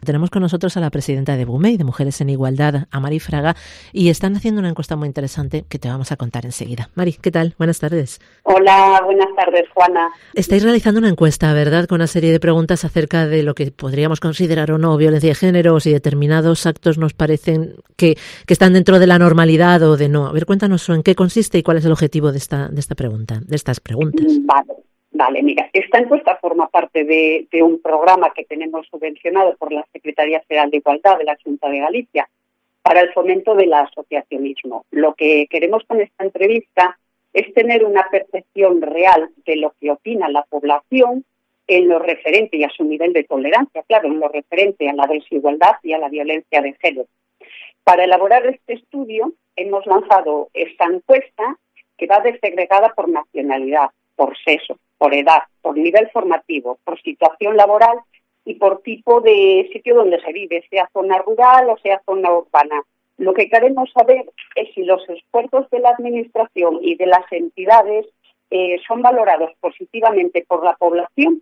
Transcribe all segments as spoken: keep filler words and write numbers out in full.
Tenemos con nosotros a la presidenta de BUMEI, de Mujeres en Igualdad, a Mari Fraga, y están haciendo una encuesta muy interesante que te vamos a contar enseguida. Mari, ¿qué tal? Buenas tardes. Hola, buenas tardes, Juana. Estáis realizando una encuesta, ¿verdad?, con una serie de preguntas acerca de lo que podríamos considerar o no violencia de género, o si determinados actos nos parecen que, que están dentro de la normalidad o de no. A ver, cuéntanos en qué consiste y cuál es el objetivo de esta, de esta pregunta, de estas preguntas. Vale. Vale, mira, esta encuesta forma parte de, de un programa que tenemos subvencionado por la Secretaría Federal de Igualdad de la Xunta de Galicia para el fomento del asociacionismo. Lo que queremos con esta entrevista es tener una percepción real de lo que opina la población en lo referente y a su nivel de tolerancia, claro, en lo referente a la desigualdad y a la violencia de género. Para elaborar este estudio hemos lanzado esta encuesta que va desegregada por nacionalidad, por sexo, por edad, por nivel formativo, por situación laboral y por tipo de sitio donde se vive, sea zona rural o sea zona urbana. Lo que queremos saber es si los esfuerzos de la Administración y de las entidades eh, son valorados positivamente por la población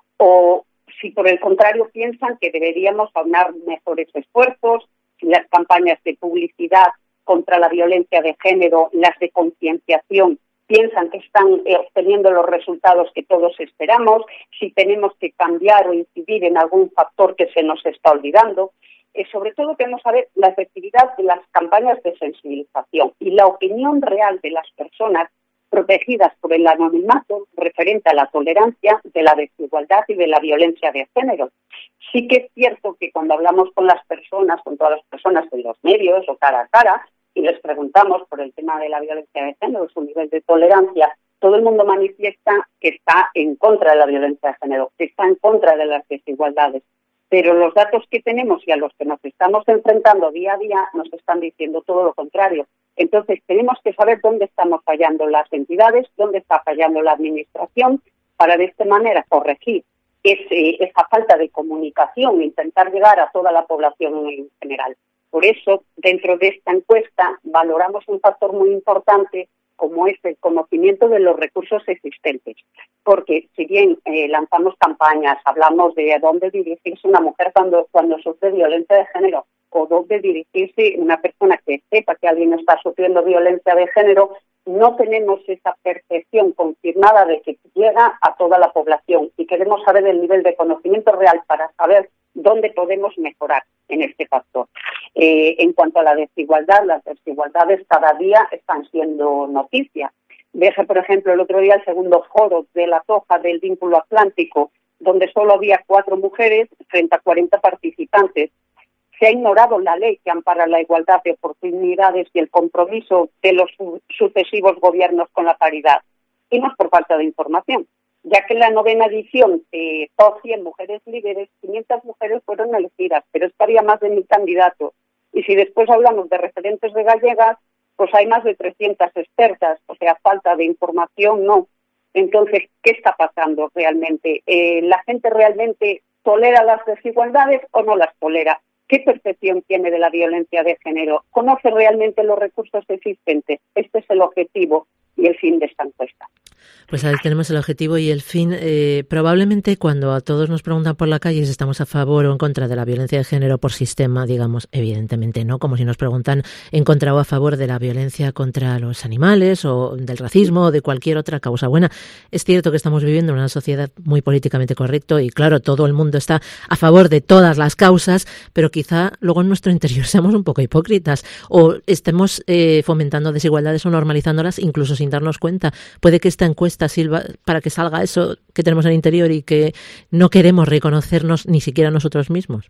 o si por el contrario piensan que deberíamos aunar mejores esfuerzos, si las campañas de publicidad contra la violencia de género, las de concienciación, piensan que están eh, obteniendo los resultados que todos esperamos, si tenemos que cambiar o incidir en algún factor que se nos está olvidando. Eh, sobre todo queremos saber la efectividad de las campañas de sensibilización y la opinión real de las personas protegidas por el anonimato referente a la tolerancia de la desigualdad y de la violencia de género. Sí que es cierto que cuando hablamos con las personas, con todas las personas en los medios o cara a cara, y les preguntamos por el tema de la violencia de género, su nivel de tolerancia, todo el mundo manifiesta que está en contra de la violencia de género, que está en contra de las desigualdades. Pero los datos que tenemos y a los que nos estamos enfrentando día a día nos están diciendo todo lo contrario. Entonces tenemos que saber dónde estamos fallando las entidades, dónde está fallando la Administración, para de esta manera corregir ese, esa falta de comunicación e intentar llegar a toda la población en general. Por eso, dentro de esta encuesta, valoramos un factor muy importante como es el conocimiento de los recursos existentes. Porque si bien eh, lanzamos campañas, hablamos de a dónde dirigirse una mujer cuando, cuando sufre violencia de género o dónde dirigirse una persona que sepa que alguien está sufriendo violencia de género, no tenemos esa percepción confirmada de que llega a toda la población y queremos saber el nivel de conocimiento real para saber dónde podemos mejorar en este factor. Eh, en cuanto a la desigualdad, las desigualdades cada día están siendo noticia. Deje, por ejemplo, el otro día el segundo foro de la Toja del Vínculo Atlántico, donde solo había cuatro mujeres frente a cuarenta participantes. Se ha ignorado la ley que ampara la igualdad de oportunidades y el compromiso de los su- sucesivos gobiernos con la paridad. Y no es por falta de información, ya que en la novena edición de Top cien Mujeres Líderes, quinientas mujeres fueron elegidas, pero es que había más de mil candidatos. Y si después hablamos de referentes de gallegas, pues hay más de trescientas expertas, o sea, falta de información no. Entonces, ¿qué está pasando realmente? Eh, ¿La gente realmente tolera las desigualdades o no las tolera? ¿Qué percepción tiene de la violencia de género? ¿Conoce realmente los recursos existentes? Este es el objetivo y el fin de esta encuesta. Pues ahí tenemos el objetivo y el fin. Eh, probablemente cuando a todos nos preguntan por la calle si estamos a favor o en contra de la violencia de género por sistema, digamos, evidentemente no, como si nos preguntan en contra o a favor de la violencia contra los animales o del racismo o de cualquier otra causa buena. Es cierto que estamos viviendo en una sociedad muy políticamente correcta y claro, todo el mundo está a favor de todas las causas, pero quizá luego en nuestro interior seamos un poco hipócritas o estemos eh, fomentando desigualdades o normalizándolas incluso sin darnos cuenta. Puede que esta encuesta sirva para que salga eso que tenemos en el interior y que no queremos reconocernos ni siquiera nosotros mismos.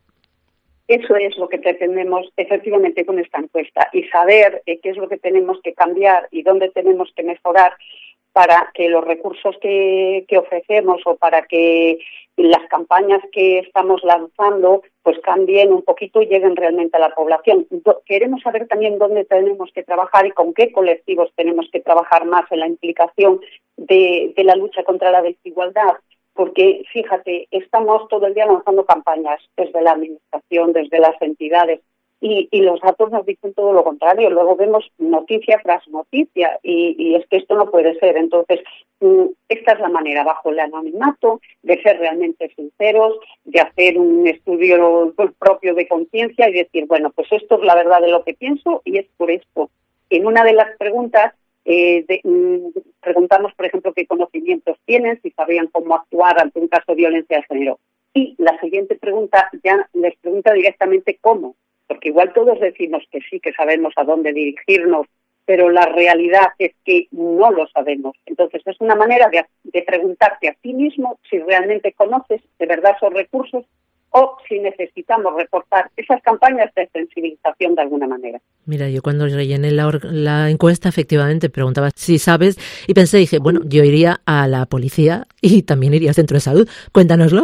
Eso es lo que pretendemos efectivamente con esta encuesta y saber eh, qué es lo que tenemos que cambiar y dónde tenemos que mejorar para que los recursos que, que ofrecemos o para que las campañas que estamos lanzando pues cambien un poquito y lleguen realmente a la población. Do- queremos saber también dónde tenemos que trabajar y con qué colectivos tenemos que trabajar más en la implicación de, de la lucha contra la desigualdad. Porque, fíjate, estamos todo el día lanzando campañas desde la Administración, desde las entidades, Y, y los datos nos dicen todo lo contrario. Luego vemos noticia tras noticia y, y es que esto no puede ser. Entonces, esta es la manera, bajo el anonimato, de ser realmente sinceros, de hacer un estudio propio de conciencia y decir, bueno, pues esto es la verdad de lo que pienso y es por esto. En una de las preguntas, eh, de, mm, preguntamos, por ejemplo, qué conocimientos tienen, si sabían cómo actuar ante un caso de violencia de género. Y la siguiente pregunta ya les pregunta directamente cómo. Porque igual todos decimos que sí, que sabemos a dónde dirigirnos, pero la realidad es que no lo sabemos. Entonces es una manera de, de preguntarte a ti mismo si realmente conoces de verdad esos recursos o si necesitamos reportar esas campañas de sensibilización de alguna manera. Mira, yo cuando rellené la, la encuesta, efectivamente, preguntaba si sabes, y pensé, dije, bueno, yo iría a la policía y también iría al centro de salud. Cuéntanoslo.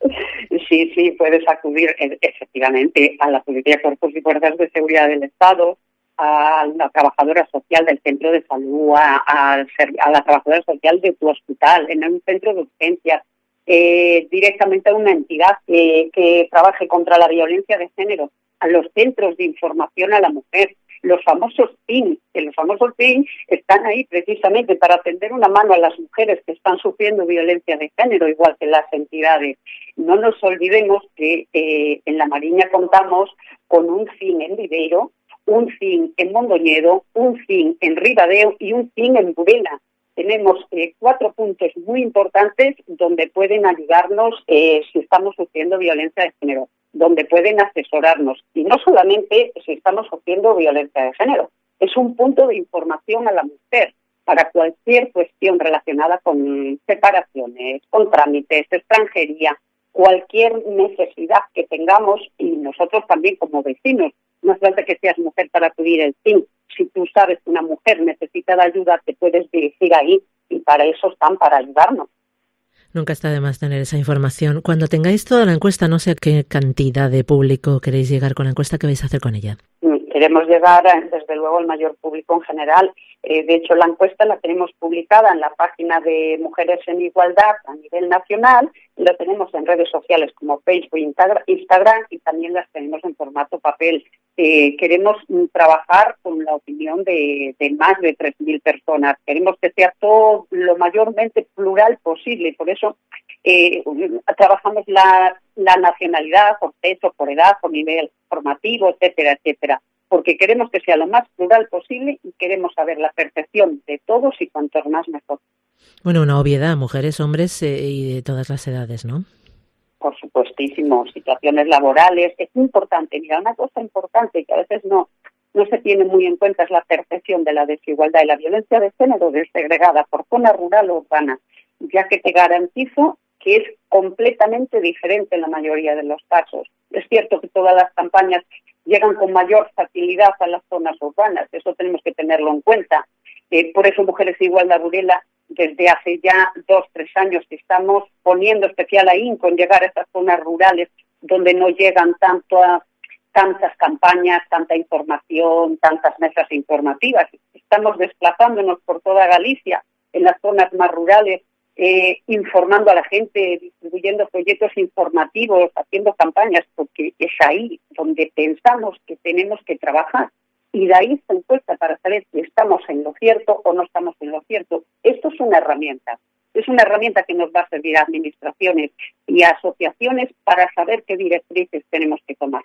Sí, sí, puedes acudir efectivamente a la Policía, Cuerpos y Fuerzas de Seguridad del Estado, a la trabajadora social del centro de salud, a, a, a la trabajadora social de tu hospital, en un centro de urgencias, eh, directamente a una entidad que, que trabaje contra la violencia de género, a los centros de información a la mujer, los famosos P I N, que los famosos P I N están ahí precisamente para tender una mano a las mujeres que están sufriendo violencia de género, igual que las entidades. No nos olvidemos que eh, en La Mariña contamos con un C I N en Viveiro, un C I N en Mondoñedo, un C I N en Ribadeo y un C I N en Burela. Tenemos eh, cuatro puntos muy importantes donde pueden ayudarnos eh, si estamos sufriendo violencia de género, donde pueden asesorarnos. Y no solamente si estamos sufriendo violencia de género, es un punto de información a la mujer para cualquier cuestión relacionada con separaciones, con trámites, extranjería, cualquier necesidad que tengamos y nosotros también como vecinos. No hace falta que seas mujer para acudir al C I N. Si tú sabes que una mujer necesita de ayuda, te puedes dirigir ahí y para eso están, para ayudarnos. Nunca está de más tener esa información. Cuando tengáis toda la encuesta, no sé a qué cantidad de público queréis llegar con la encuesta, ¿qué vais a hacer con ella? Queremos llegar, a, desde luego, al mayor público en general. Eh, de hecho, la encuesta la tenemos publicada en la página de Mujeres en Igualdad a nivel nacional, y la tenemos en redes sociales como Facebook, Instagram, y también las tenemos en formato papel. Eh, queremos mm, trabajar con la opinión de, de más de tres mil personas. Queremos que sea todo lo mayormente plural posible, y por eso eh, trabajamos la, la nacionalidad, por sexo, por edad, por nivel formativo, etcétera, etcétera. Porque queremos que sea lo más plural posible y queremos saber la percepción de todos y cuantos más mejor. Bueno, una obviedad, mujeres, hombres eh, y de todas las edades, ¿no? Por supuestísimo, situaciones laborales. Es importante, mira, una cosa importante que a veces no, no se tiene muy en cuenta es la percepción de la desigualdad y la violencia de género desegregada por zona rural o urbana, ya que te garantizo que es completamente diferente en la mayoría de los casos. Es cierto que todas las campañas llegan con mayor facilidad a las zonas urbanas, eso tenemos que tenerlo en cuenta. Eh, por eso Mujeres de Igualdad Burela, desde hace ya dos, tres años que estamos poniendo especial ahínco en llegar a estas zonas rurales donde no llegan tanto a, tantas campañas, tanta información, tantas mesas informativas. Estamos desplazándonos por toda Galicia, en las zonas más rurales, Eh, informando a la gente, distribuyendo folletos informativos, haciendo campañas, porque es ahí donde pensamos que tenemos que trabajar. Y de ahí esta encuesta para saber si estamos en lo cierto o no estamos en lo cierto. Esto es una herramienta. Es una herramienta que nos va a servir a administraciones y a asociaciones para saber qué directrices tenemos que tomar.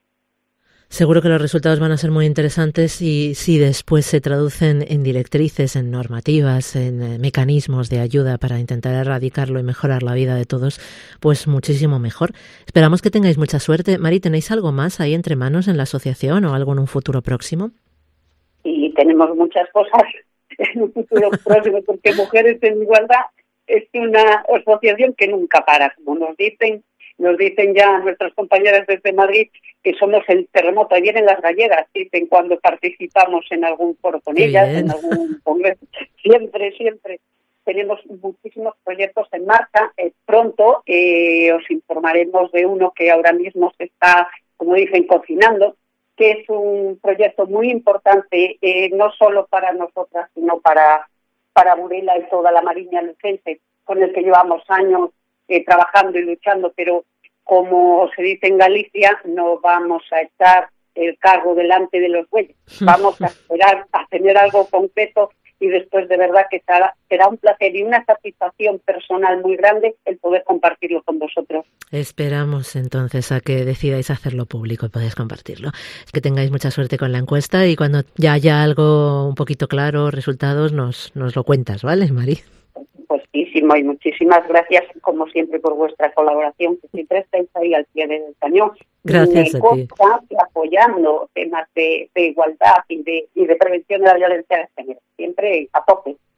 Seguro que los resultados van a ser muy interesantes y si después se traducen en directrices, en normativas, en eh, mecanismos de ayuda para intentar erradicarlo y mejorar la vida de todos, pues muchísimo mejor. Esperamos que tengáis mucha suerte. Mari, ¿tenéis algo más ahí entre manos en la asociación o algo en un futuro próximo? Y tenemos muchas cosas en un futuro próximo, porque Mujeres en Igualdad es una asociación que nunca para, como nos dicen, nos dicen ya nuestras compañeras desde Madrid que somos el terremoto. Ahí vienen las gallegas, dicen cuando participamos en algún foro con Qué ellas, bien. en algún congreso. Siempre, siempre. Tenemos muchísimos proyectos en marcha. Eh, pronto eh, os informaremos de uno que ahora mismo se está, como dicen, cocinando, que es un proyecto muy importante, eh, no solo para nosotras, sino para, para Burela y toda la Mariña lucense, con el que llevamos años eh, trabajando y luchando, pero como se dice en Galicia, no vamos a estar el carro delante de los bueyes. Vamos a esperar a tener algo concreto y después de verdad que será, será un placer y una satisfacción personal muy grande el poder compartirlo con vosotros. Esperamos entonces a que decidáis hacerlo público y podáis compartirlo. Es que tengáis mucha suerte con la encuesta y cuando ya haya algo un poquito claro, resultados, nos, nos lo cuentas, ¿vale, Mari? Muchísimo y muchísimas gracias, como siempre, por vuestra colaboración, que siempre estáis ahí al pie del cañón. Gracias Me a ti. consta apoyando temas de, de igualdad y de, y de prevención de la violencia de género, siempre a tope.